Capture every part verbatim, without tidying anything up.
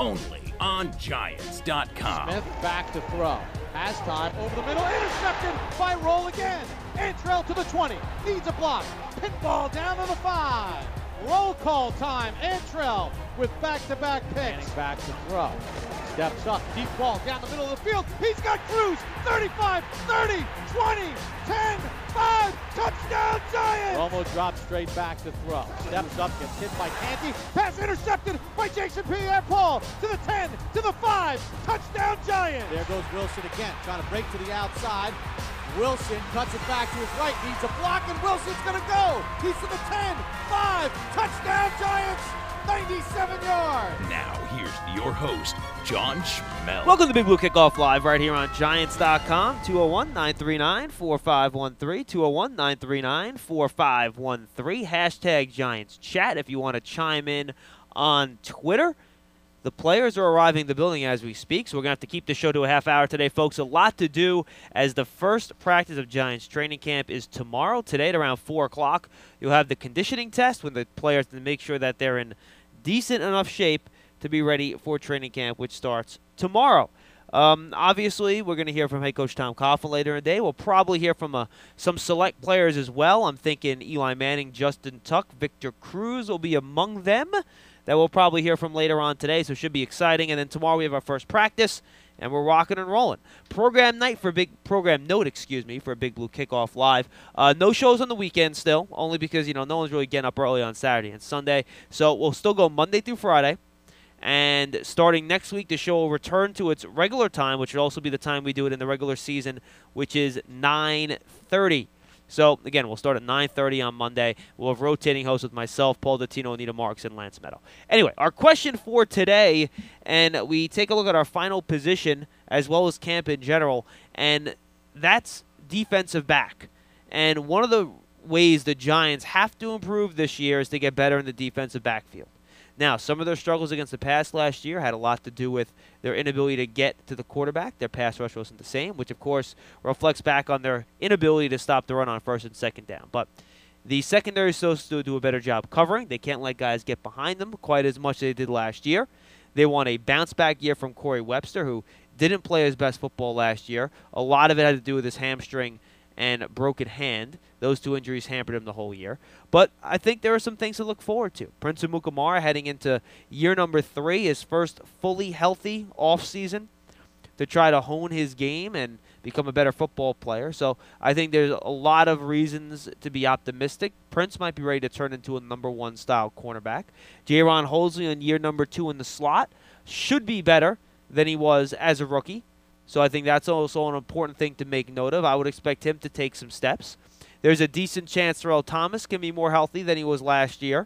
only on Giants dot com. Smith back to throw. Has time over the middle. Intercepted by Roll again. Antrell to the twenty. Needs a block. Pinball down to the five. Roll call time. Antrell with back-to-back picks. Back to throw. Steps up. Deep ball down the middle of the field. He's got Cruz. thirty-five, thirty, twenty, ten, five. Touchdown Giants! Romo drops straight back to throw. Steps up. Gets hit by Canty. Pass intercepted by Jason Pierre-Paul. To the ten. To the five. Touchdown Giants! There goes Wilson again. Trying to break to the outside. Wilson cuts it back to his right, needs a block, and Wilson's gonna go. He's to the ten, five, touchdown Giants, ninety-seven yards. Now here's your host, John Schmeelk. Welcome to Big Blue Kickoff Live right here on Giants dot com, two oh one, nine three nine, four five one three, two oh one, nine three nine, four five one three, hashtag Giants Chat if you want to chime in on Twitter. The players are arriving in the building as we speak, so we're going to have to keep the show to a half hour today, folks. A lot to do as the first practice of Giants training camp is tomorrow. Today at around four o'clock, you'll have the conditioning test with the players to make sure that they're in decent enough shape to be ready for training camp, which starts tomorrow. Um, obviously, we're going to hear from head coach Tom Coughlin later in the day. We'll probably hear from uh, some select players as well. I'm thinking Eli Manning, Justin Tuck, Victor Cruz will be among them. That we'll probably hear from later on today, so it should be exciting. And then tomorrow we have our first practice, and we're rocking and rolling. Program night for big program note, excuse me, for a Big Blue Kickoff Live. Uh, no shows on the weekend still, only because you know no one's really getting up early on Saturday and Sunday. So we'll still go Monday through Friday, and starting next week, the show will return to its regular time, which will also be the time we do it in the regular season, which is nine thirty. So, again, we'll start at nine thirty on Monday. We'll have rotating hosts with myself, Paul Dottino, Anita Marks, and Lance Meadow. Anyway, our question for today, and we take a look at our final position as well as camp in general, and that's defensive back. And one of the ways the Giants have to improve this year is to get better in the defensive backfield. Now, some of their struggles against the pass last year had a lot to do with their inability to get to the quarterback. Their pass rush wasn't the same, which, of course, reflects back on their inability to stop the run on first and second down. But the secondary is supposed to do a better job covering. They can't let guys get behind them quite as much as they did last year. They want a bounce-back year from Corey Webster, who didn't play his best football last year. A lot of it had to do with his hamstring and broken hand. Those two injuries hampered him the whole year. But I think there are some things to look forward to. Prince Amukamara heading into year number three, his first fully healthy offseason to try to hone his game and become a better football player. So I think there's a lot of reasons to be optimistic. Prince might be ready to turn into a number one style cornerback. Jaron Holsley in year number two in the slot should be better than he was as a rookie. So I think that's also an important thing to make note of. I would expect him to take some steps. There's a decent chance Terrell Thomas can be more healthy than he was last year.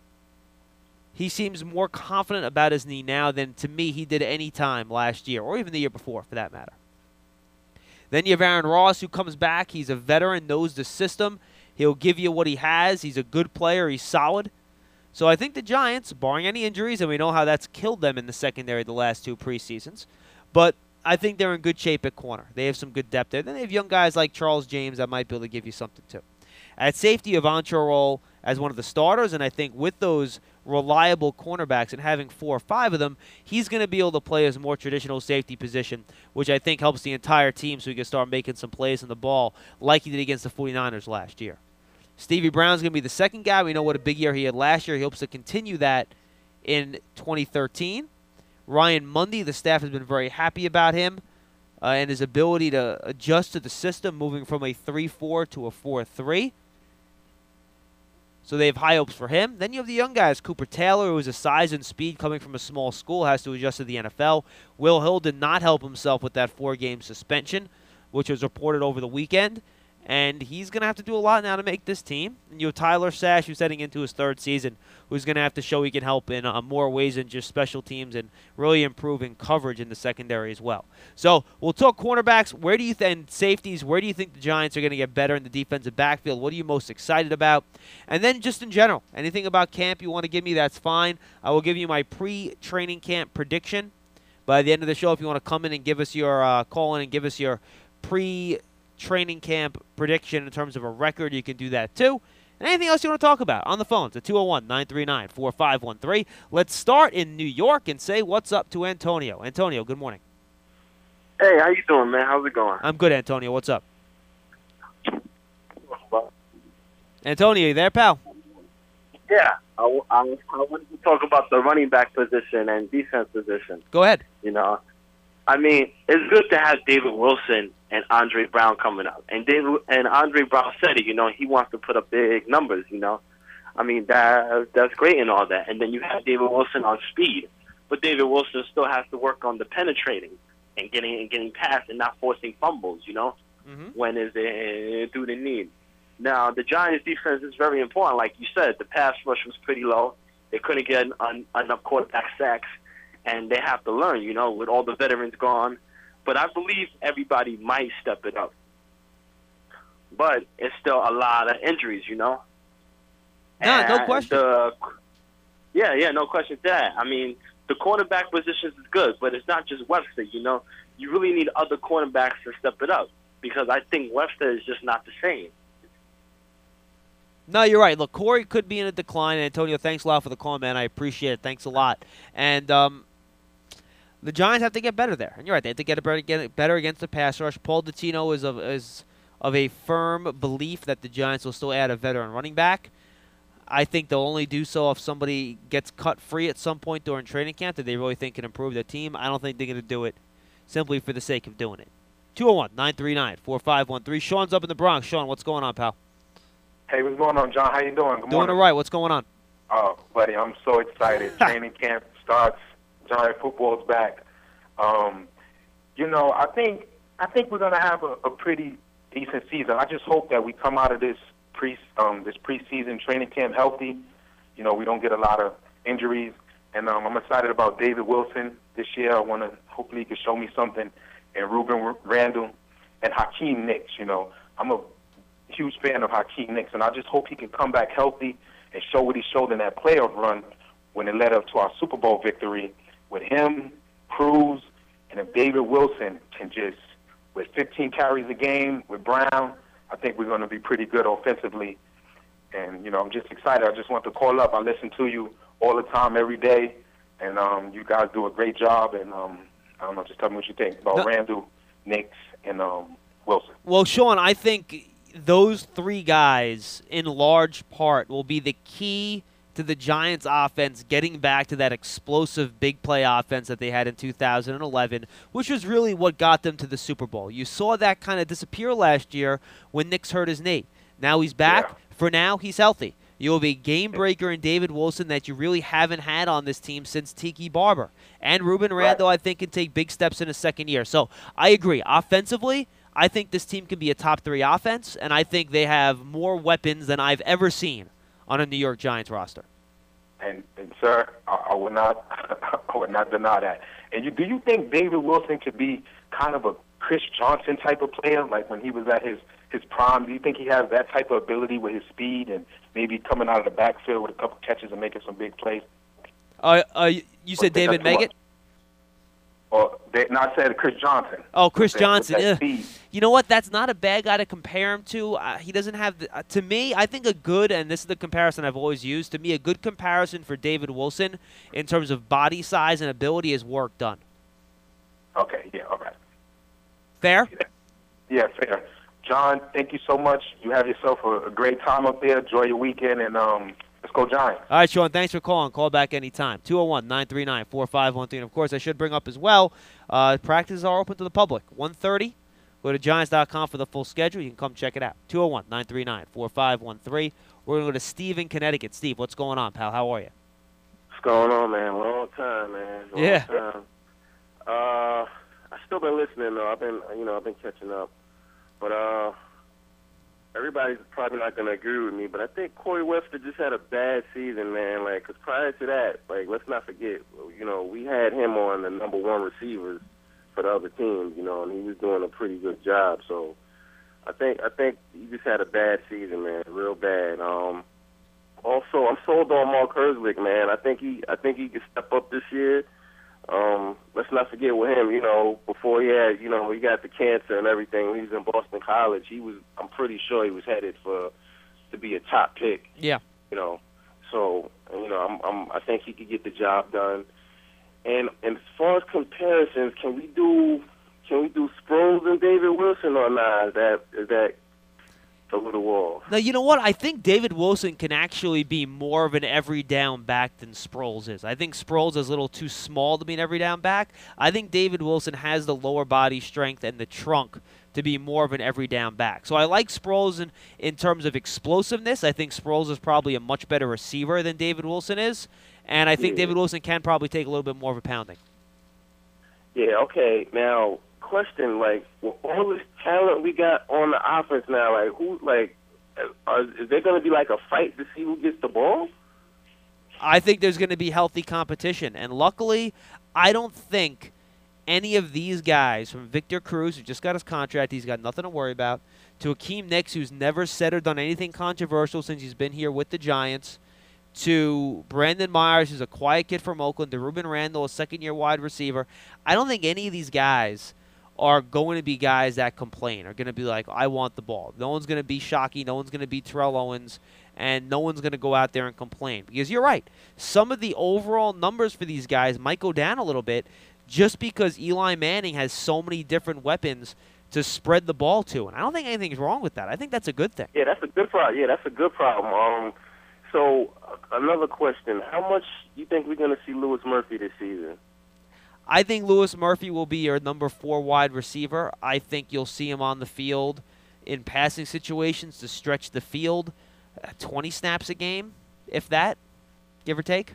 He seems more confident about his knee now than, to me, he did any time last year, or even the year before, for that matter. Then you have Aaron Ross, who comes back. He's a veteran, knows the system. He'll give you what he has. He's a good player. He's solid. So I think the Giants, barring any injuries, and we know how that's killed them in the secondary the last two preseasons, but I think they're in good shape at corner. They have some good depth there. Then they have young guys like Charles James that might be able to give you something too. At safety, you have Antrell Roll as one of the starters, and I think with those reliable cornerbacks and having four or five of them, he's going to be able to play as a more traditional safety position, which I think helps the entire team so he can start making some plays on the ball like he did against the 49ers last year. Stevie Brown's going to be the second guy. We know what a big year he had last year. He hopes to continue that in twenty thirteen. Ryan Mundy, the staff has been very happy about him uh, and his ability to adjust to the system, moving from a three four to a four three. So they have high hopes for him. Then you have the young guys. Cooper Taylor, who is a size and speed coming from a small school, has to adjust to the N F L. Will Hill did not help himself with that four-game suspension, which was reported over the weekend. And he's going to have to do a lot now to make this team. And you have Tyler Sash, who's heading into his third season, who's going to have to show he can help in uh, more ways than just special teams and really improving coverage in the secondary as well. So we'll talk cornerbacks. Where do you think, and safeties, where do you think the Giants are going to get better in the defensive backfield? What are you most excited about? And then just in general, anything about camp you want to give me, that's fine. I will give you my pre-training camp prediction by the end of the show. If you want to come in and give us your uh, call in and give us your pre training camp prediction in terms of a record, you can do that too. Anything else you want to talk about? On the phones at two oh one, nine three nine, four five one three. Let's start in New York and say what's up to Antonio. Antonio, good morning. Hey, how you doing, man? How's it going? I'm good, Antonio. What's up? Antonio, you there, pal? Yeah, I, I, I wanted to talk about the running back position and defense position. Go ahead. You know, I mean, it's good to have David Wilson and Andre Brown coming up. And David and Andre Brown said it, you know, he wants to put up big numbers, you know. I mean, that that's great and all that. And then you have David Wilson on speed. But David Wilson still has to work on the penetrating and getting and getting past and not forcing fumbles, you know, Mm-hmm. when is it through the need. Now, the Giants' defense is very important. Like you said, the pass rush was pretty low. They couldn't get un, enough quarterback sacks, and they have to learn, you know, with all the veterans gone. But I believe everybody might step it up. But it's still a lot of injuries, you know. No, no And question. The, yeah, yeah, no question to that. I mean, the cornerback positions is good, but it's not just Webster, you know. You really need other cornerbacks to step it up because I think Webster is just not the same. No, you're right. Look, Corey could be in a decline. Antonio, thanks a lot for the call, man. I appreciate it. Thanks a lot. And um, the Giants have to get better there. And you're right. They have to get better, get better against the pass rush. Paul Dottino is of, is of a firm belief that the Giants will still add a veteran running back. I think they'll only do so if somebody gets cut free at some point during training camp that they really think can improve their team. I don't think they're going to do it simply for the sake of doing it. two oh one, nine three nine, four five one three. Sean's up in the Bronx. Sean, what's going on, pal? Hey, what's going on, John? How you doing? Good Doing morning. all right. What's going on? Oh, buddy, I'm so excited. Training camp starts. Giant football's back. Um, you know, I think I think we're gonna have a, a pretty decent season. I just hope that we come out of this pre um, this preseason training camp healthy. You know, we don't get a lot of injuries, and um, I'm excited about David Wilson this year. I want to hopefully he can show me something, and Ruben Randall and Hakeem Nicks. You know, I'm a huge fan of Hakeem Nicks, and I just hope he can come back healthy and show what he showed in that playoff run when it led up to our Super Bowl victory with him, Cruz, and if David Wilson can just, with fifteen carries a game with Brown, I think we're going to be pretty good offensively. And, you know, I'm just excited. I just want to call up. I listen to you all the time, every day, and um, you guys do a great job. And, um, I don't know, just tell me what you think about No. Randall, Nicks, and um, Wilson. Well, Sean, I think those three guys, in large part, will be the key to the Giants' offense getting back to that explosive big play offense that they had in two thousand eleven, which was really what got them to the Super Bowl. You saw that kind of disappear last year when Nicks hurt his knee. Now he's back. Yeah. For now, he's healthy. You have a game breaker in David Wilson that you really haven't had on this team since Tiki Barber. And Ruben Randall, I think, can take big steps in his second year. So I agree. Offensively, I think this team can be a top three offense, and I think they have more weapons than I've ever seen on a New York Giants roster. And, and sir, I, I would not, I would not deny that. And you, do you think David Wilson could be kind of a Chris Johnson type of player, like when he was at his his prime? Do you think he has that type of ability with his speed and maybe coming out of the backfield with a couple catches and making some big plays? Uh, uh, you said Or think David that's too Meggett? much? Or they, not said Chris Johnson. Oh, Chris With that- with Johnson. that Ugh. speed. You know what? That's not a bad guy to compare him to. Uh, he doesn't have the, uh, to me, I think a good, and this is the comparison I've always used, to me a good comparison for David Wilson in terms of body size and ability is work done. Okay, yeah, all right. Fair? Yeah, fair. John, thank you so much. You have yourself a, a great time up there. Enjoy your weekend, and um, let's go Giants. All right, Sean, thanks for calling. Call back anytime. two oh one, nine three nine, four five one three. And, of course, I should bring up as well, uh, practices are open to the public. one thirty. Go to Giants dot com for the full schedule. You can come check it out. two oh one, nine three nine, four five one three. We're going to go to Steve in Connecticut. Steve, what's going on, pal? How are you? What's going on, man? Long time, man. Long Yeah. time. Uh, I've still been listening, though. I've been, you know, I've been catching up. But uh, everybody's probably not going to agree with me, but I think Corey Webster just had a bad season, man. Like, because prior to that, like, let's not forget, you know, we had him on the number one receivers for the other teams, you know, and he was doing a pretty good job. So I think I think he just had a bad season, man, real bad. Um, also, I'm sold on Mark Herzlich, man. I think he I think he can step up this year. Um, let's not forget with him, you know, before he had, you know, he got the cancer and everything. He was in Boston College. He was, I'm pretty sure he was headed for to be a top pick. Yeah. You know, so you know, I'm, I'm I think he could get the job done. And and as far as comparisons, can we do can we do Sproles and David Wilson or not? Is that is that a little wall? Now, you know what? I think David Wilson can actually be more of an every down back than Sproles is. I think Sproles is a little too small to be an every down back. I think David Wilson has the lower body strength and the trunk to be more of an every down back. So I like Sproles in, in terms of explosiveness. I think Sproles is probably a much better receiver than David Wilson is. And I think Yeah. David Wilson can probably take a little bit more of a pounding. Yeah, okay. Now, question, like, with all this talent we got on the offense now, like, who, like, are, is there going to be, like, a fight to see who gets the ball? I think there's going to be healthy competition. And luckily, I don't think any of these guys, from Victor Cruz, who just got his contract, he's got nothing to worry about, to Akeem Nicks, who's never said or done anything controversial since he's been here with the Giants, to Brandon Myers, who's a quiet kid from Oakland, to Ruben Randall, a second-year wide receiver. I don't think any of these guys are going to be guys that complain, are going to be like, I want the ball. No one's going to be Shockey. No one's going to be Terrell Owens. And no one's going to go out there and complain. Because you're right. Some of the overall numbers for these guys might go down a little bit just because Eli Manning has so many different weapons to spread the ball to. And I don't think anything's wrong with that. I think that's a good thing. Yeah, that's a good problem. Yeah, that's a good problem. Um, so, uh, another question. How much do you think we're going to see Lewis Murphy this season? I think Lewis Murphy will be your number four wide receiver. I think you'll see him on the field in passing situations to stretch the field. Uh, twenty snaps a game, if that, give or take.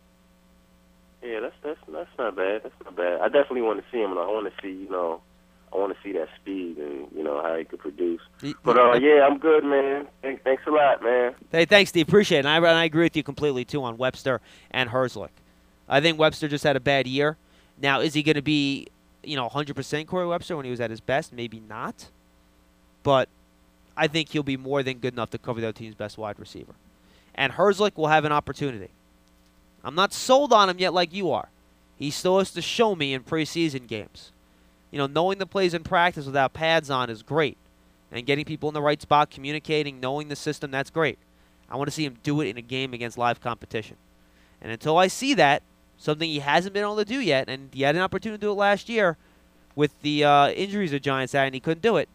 Yeah, that's that's that's not bad. That's not bad. I definitely want to see him. And I want to see, you know, I want to see that speed and you know how he could produce. But uh, yeah, I'm good, man. Thanks, thanks a lot, man. Hey, thanks, Steve. Appreciate it. And I, and I agree with you completely too on Webster and Herzlich. I think Webster just had a bad year. Now, is he going to be, you know, one hundred percent Corey Webster when he was at his best? Maybe not. But I think he'll be more than good enough to cover their team's best wide receiver. And Herzlich will have an opportunity. I'm not sold on him yet like you are. He still has to show me in preseason games. You know, knowing the plays in practice without pads on is great. And getting people in the right spot, communicating, knowing the system, that's great. I want to see him do it in a game against live competition. And until I see that, something he hasn't been able to do yet, and he had an opportunity to do it last year with the uh, injuries the Giants had, and he couldn't do it.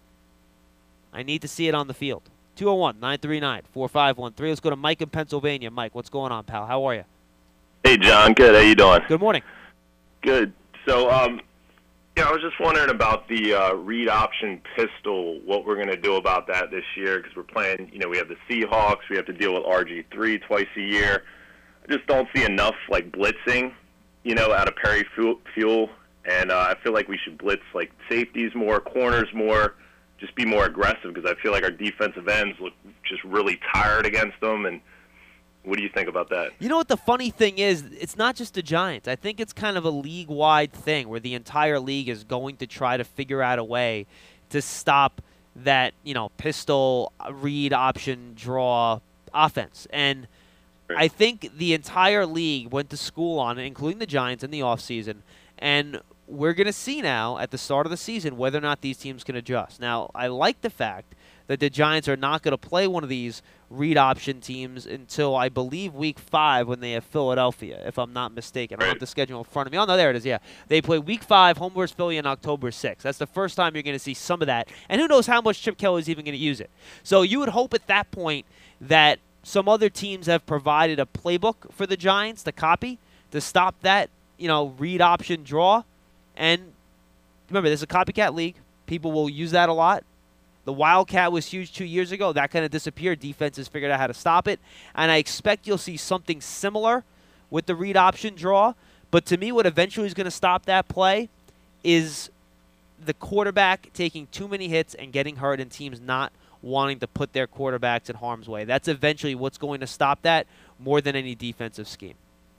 I need to see it on the field. two oh one, nine three nine, four five one three. Let's go to Mike in Pennsylvania. Mike, what's going on, pal? How are you? Hey, John. Good. How you doing? Good morning. Good. So, um, yeah, I was just wondering about the uh, read option pistol, what we're going to do about that this year, because we're playing, you know, we have the Seahawks. We have to deal with R G three twice a year. I just don't see enough, like, blitzing, you know, out of Perry Fuel. And uh, I feel like we should blitz, like, safeties more, corners more, just be more aggressive, because I feel like our defensive ends look just really tired against them. And what do you think about that? You know what the funny thing is? It's not just the Giants. I think it's kind of a league-wide thing where the entire league is going to try to figure out a way to stop that, you know, pistol, read, option, draw offense. And I think the entire league went to school on it, including the Giants in the offseason, and we're going to see now at the start of the season whether or not these teams can adjust. Now, I like the fact that the Giants are not going to play one of these read option teams until, I believe, week five when they have Philadelphia, if I'm not mistaken. I don't have the schedule in front of me. Oh, no, there it is, yeah. They play week five, home versus Philly on October sixth. That's the first time you're going to see some of that. And who knows how much Chip Kelly is even going to use it. So you would hope at that point that some other teams have provided a playbook for the Giants to copy to stop that, you know, read option draw. And remember, this is a copycat league. People will use that a lot. The Wildcat was huge two years ago. That kind of disappeared. Defenses figured out how to stop it. And I expect you'll see something similar with the read option draw. But to me, what eventually is going to stop that play is the quarterback taking too many hits and getting hurt and teams not wanting to put their quarterbacks in harm's way. That's eventually what's going to stop that more than any defensive scheme.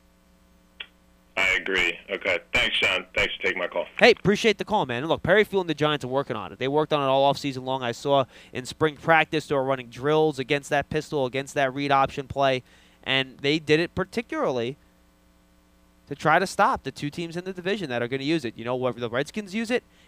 I agree. Okay. Thanks, Sean. Thanks for taking my call. Hey, appreciate the call, man. And look, Perry Fuel and the Giants are working on it. They worked on it all offseason long. I saw in spring practice they were running drills against that pistol, against that read option play, and they did it particularly to try to stop the two teams in the division that are going to use it. You know, whether the Redskins use it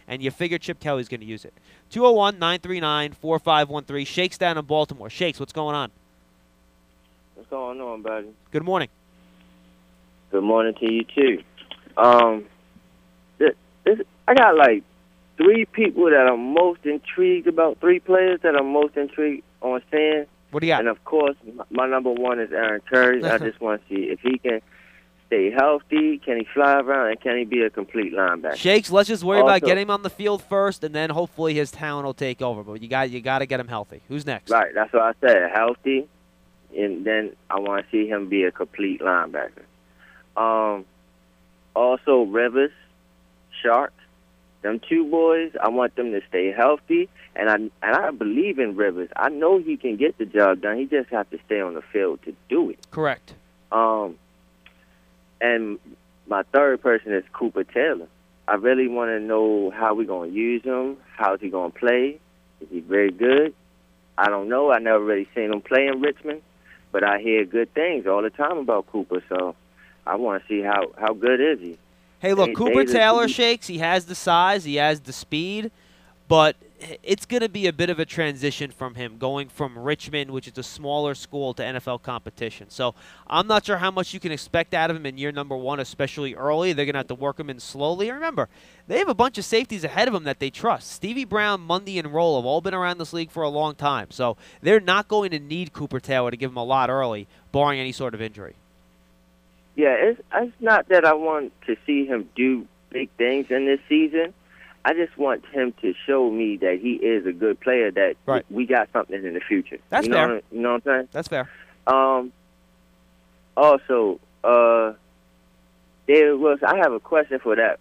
and you figure Chip Kelly's going to use it. two oh one, nine three nine, four five one three. Shakes down in Baltimore. Shakes, what's going on? What's going on, buddy? Good morning. Good morning to you, too. Um, this, this, I got like three people that I'm most intrigued about, three players that I'm most intrigued on seeing. What do you got? And, of course, my number one is Aaron Curry. I just want to see if he can stay healthy, can he fly around, and can he be a complete linebacker. Shakes, let's just worry also, about getting him on the field first, and then hopefully his talent will take over. But you got you got to get him healthy. Who's next? Right, that's what I said, healthy, and then I want to see him be a complete linebacker. Um, also, Rivers, Shark, them two boys, I want them to stay healthy, and I and I believe in Rivers. I know he can get the job done. He just has to stay on the field to do it. Correct. Um, and my third person is Cooper Taylor. I really want to know how we're going to use him. How's he going to play? Is he very good? I don't know. I never really seen him play in Richmond, but I hear good things all the time about Cooper, so I want to see how, how good is he. Hey, look, Hey, Cooper Davis, Taylor, he- Shakes, he has the size, he has the speed, but it's going to be a bit of a transition from him going from Richmond, which is a smaller school, to N F L competition. So I'm not sure how much you can expect out of him in year number one, especially early. They're going to have to work him in slowly. And remember, they have a bunch of safeties ahead of him that they trust. Stevie Brown, Mundy, and Roll have all been around this league for a long time. So they're not going to need Cooper Taylor to give him a lot early, barring any sort of injury. Yeah, it's, it's not that I want to see him do big things in this season. I just want him to show me that he is a good player, that Right. we got something in the future. That's you know fair. What, I- you know what I'm saying? That's fair. Um. Also, uh, David Wilson, I have a question for that.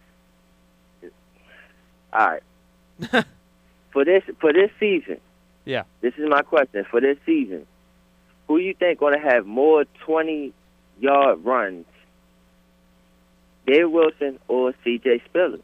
All right. for this for this season, Yeah. this is my question. For this season, who you think going to have more twenty-yard runs, David Wilson or C J Spiller?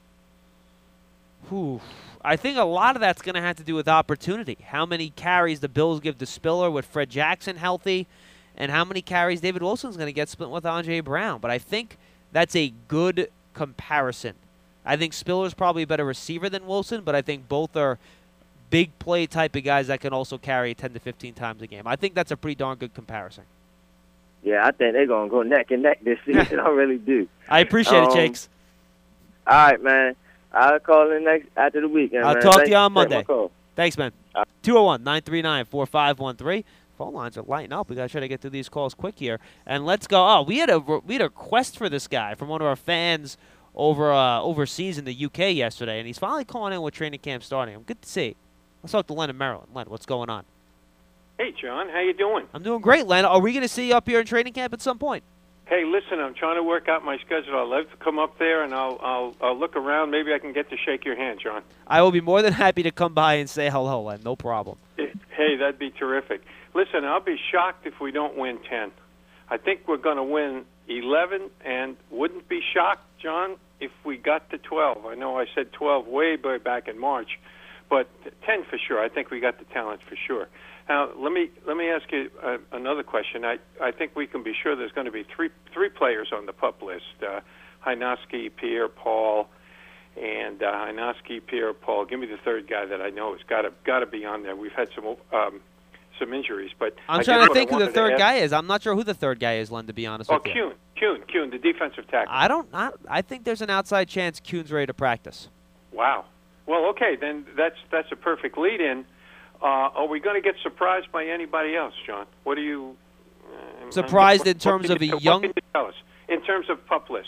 Whew. I think a lot of that's going to have to do with opportunity. How many carries the Bills give to Spiller with Fred Jackson healthy, and how many carries David Wilson's going to get split with Andre Brown. But I think that's a good comparison. I think Spiller's probably a better receiver than Wilson, but I think both are big play type of guys that can also carry ten to fifteen times a game. I think that's a pretty darn good comparison. Yeah, I think they're going to go neck and neck this season. I really do. I appreciate Um, it, Jakes. All right, man. I'll call in next after the weekend. I'll man. talk to Thank- you on take my Monday. call. Thanks, man. two oh one, nine three nine, four five one three. Phone lines are lighting up. We got to try to get through these calls quick here. And let's go. Oh, we had a we had a request for this guy from one of our fans over uh, overseas in the U K yesterday, and he's finally calling in with training camp starting. I'm good to see. Let's talk to Len in Maryland. Len, what's going on? Hey, John, how you doing? I'm doing great, Len. Are we going to see you up here in training camp at some point? Hey, listen, I'm trying to work out my schedule. I'd love to come up there, and I'll, I'll, I'll look around. Maybe I can get to shake your hand, John. I will be more than happy to come by and say hello, Len. No problem. Hey, that'd be terrific. Listen, I'll be shocked if we don't win ten. I think we're going to win eleven, and wouldn't be shocked, John, if we got to twelve. I know I said twelve way back in March, but ten for sure. I think we got the talent for sure. Now, let me let me ask you uh, another question. I, I think we can be sure there's going to be three three players on the PUP list: uh, Hynoski, Pierre, Paul, and uh, Hynoski, Pierre, Paul. Give me the third guy that I know has got to got to be on there. We've had some um, some injuries, but I'm I trying guess to what I think who the wanted to third ask- guy is. I'm not sure who the third guy is, Len, to be honest Oh, with you. Kuhn, Kuhn, Kuhn, the defensive tackle. I don't. I, I think there's an outside chance Kuhn's ready to practice. Wow. Well, okay, then that's that's a perfect lead-in. Uh, are we going to get surprised by anybody else, John? What are you uh, Surprised what- in terms what of can a you- young- What can you tell us in terms of PUP list?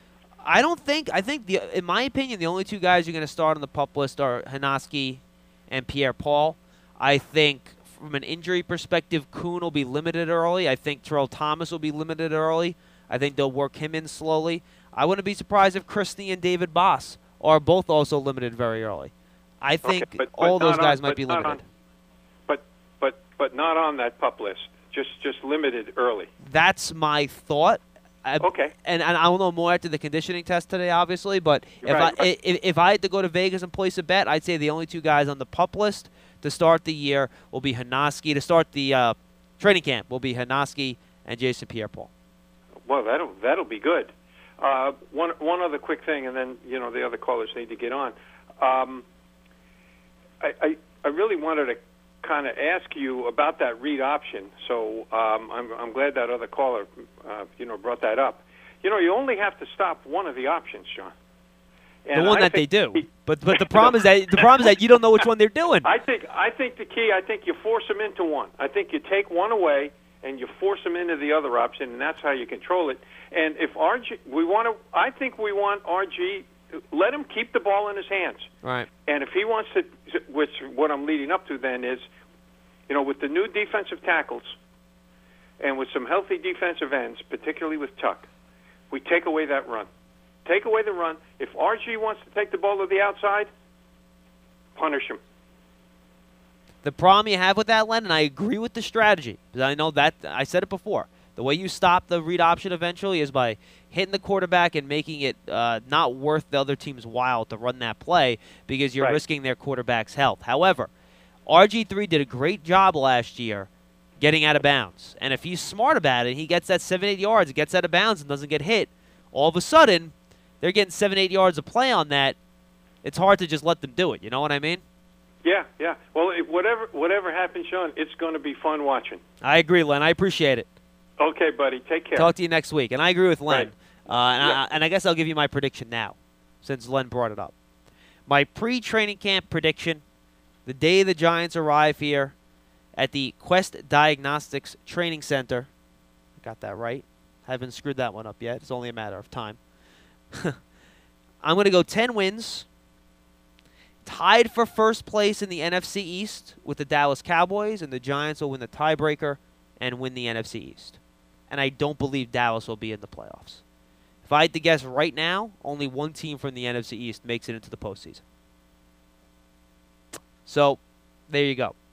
I don't think. I think the, in my opinion, the only two guys you're going to start on the PUP list are Hynoski and Pierre Paul. I think from an injury perspective, Kuhn will be limited early. I think Terrell Thomas will be limited early. I think they'll work him in slowly. I wouldn't be surprised if Christie and David Boss are both also limited very early. I think Okay, but- but all those not guys on- might but be not limited. on- But but but not on that PUP list. Just just limited early. That's my thought. I, Okay. And, and I will know more after the conditioning test today, obviously. But if Right, I right. if, if I had to go to Vegas and place a bet, I'd say the only two guys on the PUP list to start the year will be Hynoski. To start the uh, training camp will be Hynoski and Jason Pierre-Paul. Well, that'll that'll be good. Uh, one one other quick thing, and then you know the other callers need to get on. Um, I, I I really wanted to kind of ask you about that read option. So um, I'm I'm glad that other caller uh, you know brought that up. You know, you only have to stop one of the options, John. And the one I that they think do, he, but but the problem is that the problem is that you don't know which one they're doing. I think I think the key. I think you force them into one. I think you take one away and you force them into the other option, and that's how you control it. And if R G, we want to, I think we want R G. Let him keep the ball in his hands. Right. And if he wants to, which what I'm leading up to then is, you know, with the new defensive tackles, and with some healthy defensive ends, particularly with Tuck, we take away that run. Take away the run. If R G wants to take the ball to the outside, punish him. The problem you have with that, Len, and I agree with the strategy, because I know that, I said it before, the way you stop the read option eventually is by hitting the quarterback and making it uh, not worth the other team's while to run that play because you're Right. risking their quarterback's health. However, R G three did a great job last year getting out of bounds. And if he's smart about it, he gets that seven, eight yards, gets out of bounds and doesn't get hit. All of a sudden, they're getting seven, eight yards of play on that. It's hard to just let them do it. You know what I mean? Yeah, yeah. Well, if whatever whatever happens, Sean, it's going to be fun watching. I agree, Len. I appreciate it. Okay, buddy. Take care. Talk to you next week. And I agree with Len. Right. Uh, and, Yeah. I, and I guess I'll give you my prediction now, since Len brought it up. My pre-training camp prediction, the day the Giants arrive here at the Quest Diagnostics Training Center. Got that right. Haven't screwed that one up yet. It's only a matter of time. I'm going to go ten wins, tied for first place in the N F C East with the Dallas Cowboys, and the Giants will win the tiebreaker and win the N F C East. And I don't believe Dallas will be in the playoffs. If I had to guess right now, only one team from the N F C East makes it into the postseason. So, there you go.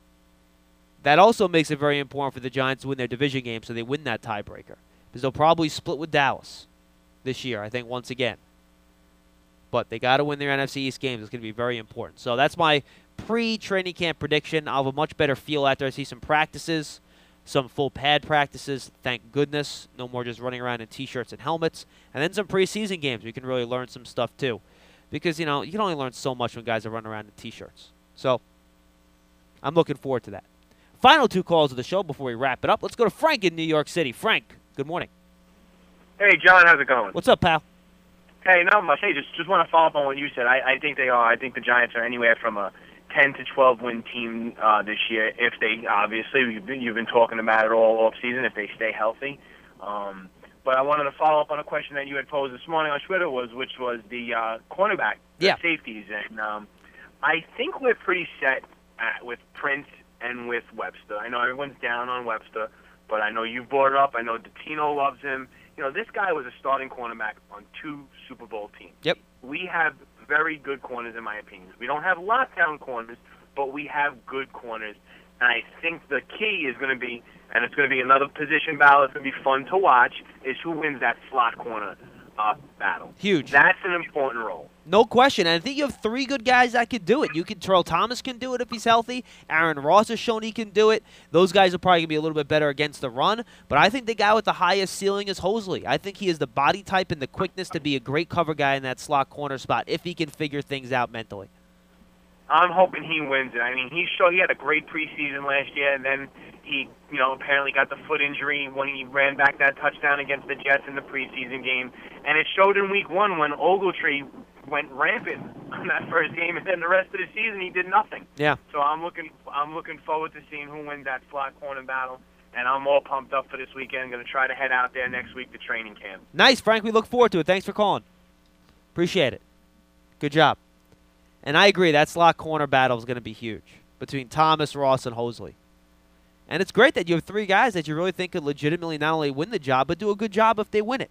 That also makes it very important for the Giants to win their division game so they win that tiebreaker. Because they'll probably split with Dallas this year, I think, once again. But they got to win their N F C East games. It's going to be very important. So that's my pre-training camp prediction. I'll have a much better feel after I see some practices, some full pad practices, thank goodness. No more just running around in T-shirts and helmets. And then some preseason games. We can really learn some stuff, too. Because, you know, you can only learn so much when guys are running around in T-shirts. So I'm looking forward to that. Final two calls of the show before we wrap it up. Let's go to Frank in New York City. Frank, good morning. Hey, John, how's it going? What's up, pal? Hey, not much. Hey, just just want to follow up on what you said. I, I think they are. I think the Giants are anywhere from a ten to twelve win team uh, this year. If they obviously you've been, you've been talking about it all off season. If they stay healthy, um, but I wanted to follow up on a question that you had posed this morning on Twitter, was which was the uh, cornerback, the yeah. safeties, and um, I think we're pretty set at, with Prince and with Webster. I know everyone's down on Webster, but I know you brought it up. I know Dottino loves him. You know, this guy was a starting cornerback on two Super Bowl teams. Yep. We have very good corners, in my opinion. We don't have lockdown corners, but we have good corners. And I think the key is going to be, and it's going to be another position battle, it's going to be fun to watch, is who wins that slot corner uh, battle. Huge. That's an important role. No question. And I think you have three good guys that could do it. You can Terrell Thomas can do it if he's healthy. Aaron Ross has shown he can do it. Those guys are probably going to be a little bit better against the run. But I think the guy with the highest ceiling is Hosley. I think he has the body type and the quickness to be a great cover guy in that slot corner spot if he can figure things out mentally. I'm hoping he wins it. I mean, he showed he had a great preseason last year, and then he, you know, apparently got the foot injury when he ran back that touchdown against the Jets in the preseason game. And it showed in week one when Ogletree went rampant on that first game, and then the rest of the season he did nothing. Yeah. So I'm looking, I'm looking forward to seeing who wins that slot corner battle, and I'm all pumped up for this weekend. I'm going to try to head out there next week to training camp. Nice, Frank. We look forward to it. Thanks for calling. Appreciate it. Good job. And I agree, that slot corner battle is going to be huge between Thomas, Ross, and Hosley. And it's great that you have three guys that you really think could legitimately not only win the job, but do a good job if they win it.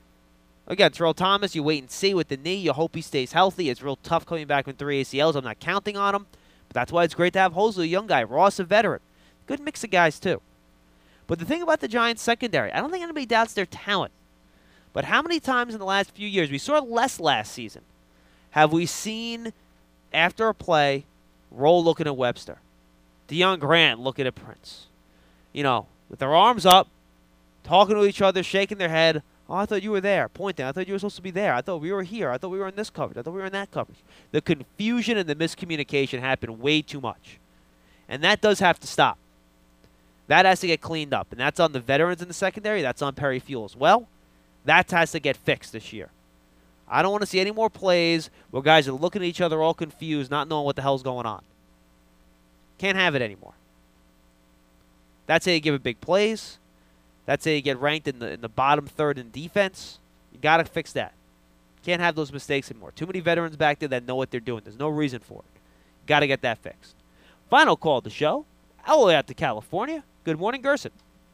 Again, Terrell Thomas, you wait and see with the knee. You hope he stays healthy. It's real tough coming back from three A C Ls. I'm not counting on him. But that's why it's great to have Hosley, a young guy. Ross, a veteran. Good mix of guys, too. But the thing about the Giants' secondary, I don't think anybody doubts their talent. But how many times in the last few years, we saw less last season, have we seen, after a play, Roll looking at Webster, Deion Grant looking at Prince, you know, with their arms up, talking to each other, shaking their head, Oh, I thought you were there. Pointing. I thought you were supposed to be there. I thought we were here. I thought we were in this coverage. I thought we were in that coverage. The confusion and the miscommunication happened way too much. And that does have to stop. That has to get cleaned up. And that's on the veterans in the secondary. That's on Perry Fewell as well. That has to get fixed this year. I don't want to see any more plays where guys are looking at each other all confused, not knowing what the hell's going on. Can't have it anymore. That's how you give it big plays. That's how you get ranked in the in the bottom third in defense. You got to fix that. Can't have those mistakes anymore. Too many veterans back there that know what they're doing. There's no reason for it. Got to get that fixed. Final call of the show. All the way out to California. Good morning, Gerson.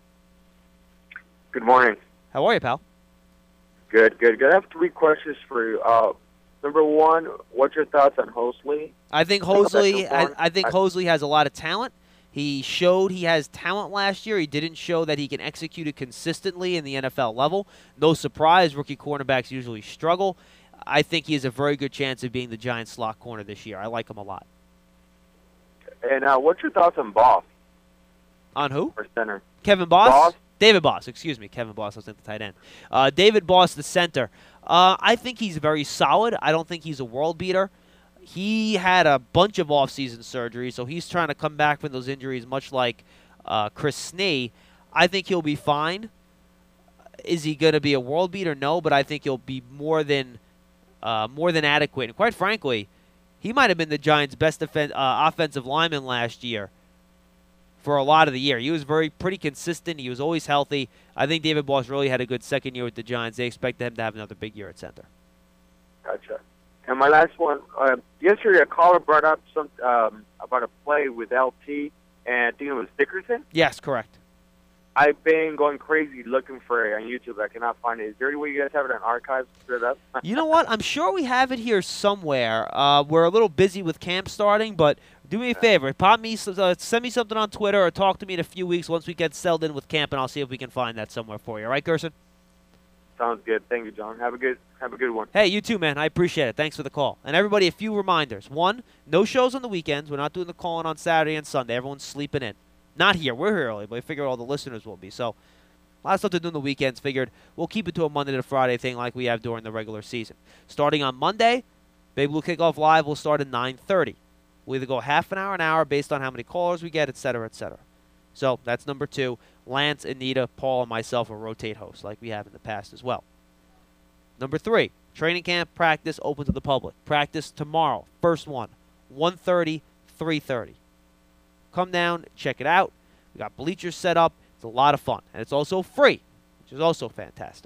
Good morning. How are you, pal? Good, good, good. I have three questions for you. Uh, number one, what's your thoughts on Hosley? I think Hosley. I, I think Hosley has a lot of talent. He showed he has talent last year. He didn't show that he can execute it consistently in the N F L level. No surprise, rookie cornerbacks usually struggle. I think he has a very good chance of being the Giants' slot corner this year. I like him a lot. And uh, what's your thoughts on Boss? On who? Or center. Kevin Boss? Boss? David Boss, excuse me. Kevin Boss, I was at the tight end. Uh, David Boss, the center. Uh, I think he's very solid. I don't think he's a world beater. He had a bunch of offseason surgeries, so he's trying to come back from those injuries, much like uh, Chris Snee. I think he'll be fine. Is he going to be a world beater? No, but I think he'll be more than uh, more than adequate. And quite frankly, he might have been the Giants' best defen- uh, offensive lineman last year for a lot of the year. He was very pretty consistent. He was always healthy. I think David Boss really had a good second year with the Giants. They expect him to have another big year at center. Gotcha. And my last one, uh, yesterday a caller brought up some um, about a play with L T, and I think it was Dickerson. Yes, correct. I've been going crazy looking for it on YouTube. I cannot find it. Is there any way you guys have it on archives to put it up? You know what? I'm sure we have it here somewhere. Uh, we're a little busy with camp starting, but do me a favor. Pop me, uh, send me something on Twitter or talk to me in a few weeks once we get settled in with camp, and I'll see if we can find that somewhere for you. All right, Gerson? Sounds good. Thank you, John. Have a good have a good one. Hey, you too, man. I appreciate it. Thanks for the call. And everybody, a few reminders. One, no shows on the weekends. We're not doing the calling on Saturday and Sunday. Everyone's sleeping in. Not here. We're here early, but I figured all the listeners will be. So a lot of stuff to do on the weekends. Figured we'll keep it to a Monday to Friday thing like we have during the regular season. Starting on Monday, Big Blue Kickoff Live will start at nine thirty. We'll either go half an hour, an hour, based on how many callers we get, et cetera, et cetera. So that's number two. Lance, Anita, Paul, and myself will rotate hosts like we have in the past as well. Number three, training camp practice open to the public. Practice tomorrow, first one, one thirty, three thirty. Come down, check it out. We got bleachers set up. It's a lot of fun. And it's also free, which is also fantastic.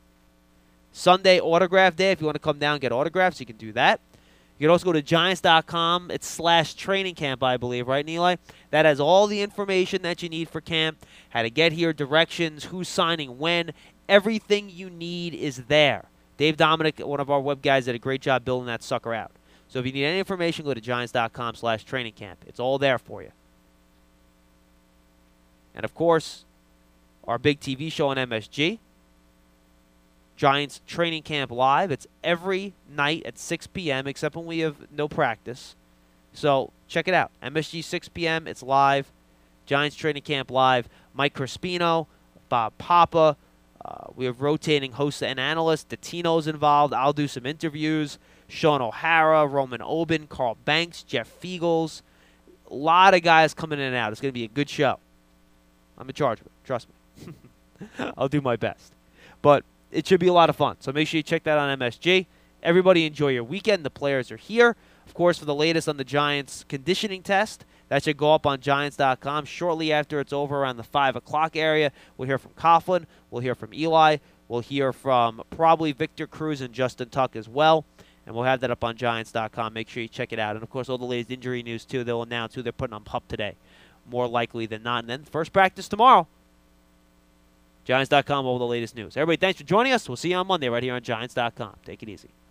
Sunday, autograph day. If you want to come down and get autographs, you can do that. You can also go to Giants dot com. It's slash training camp, I believe, right, Eli? That has all the information that you need for camp, how to get here, directions, who's signing when. Everything you need is there. Dave Dominic, one of our web guys, did a great job building that sucker out. So if you need any information, go to Giants dot com slash training camp. It's all there for you. And, of course, our big T V show on M S G, Giants Training Camp Live. It's every night at six p.m., except when we have no practice. So check it out. M S G, six p.m., it's live. Giants Training Camp Live. Mike Crispino, Bob Papa. Uh, we have rotating hosts and analysts. Datino's involved. I'll do some interviews. Sean O'Hara, Roman Obin, Carl Banks, Jeff Fiegels. A lot of guys coming in and out. It's going to be a good show. I'm in charge of it. Trust me. I'll do my best. But it should be a lot of fun. So make sure you check that on M S G. Everybody enjoy your weekend. The players are here. Of course, for the latest on the Giants conditioning test, that should go up on Giants dot com shortly after it's over around the five o'clock area. We'll hear from Coughlin. We'll hear from Eli. We'll hear from probably Victor Cruz and Justin Tuck as well. And we'll have that up on Giants dot com. Make sure you check it out. And, of course, all the latest injury news, too. They'll announce who they're putting on PUP today, more likely than not. And then first practice tomorrow. Giants dot com, all the latest news. Everybody, thanks for joining us. We'll see you on Monday right here on Giants dot com. Take it easy.